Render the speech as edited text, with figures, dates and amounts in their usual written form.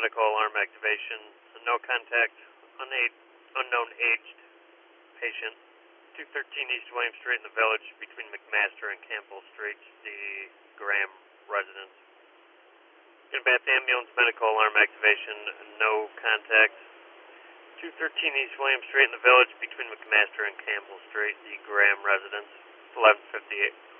medical alarm activation. No contact, unknown aged patient. 213 East William Street in the Village between McMaster and Campbell Streets, the Graham residence. Bath ambulance medical alarm activation. No contact. 213 East William Street in the Village between McMaster and Campbell Street, the Graham residence. 11:58.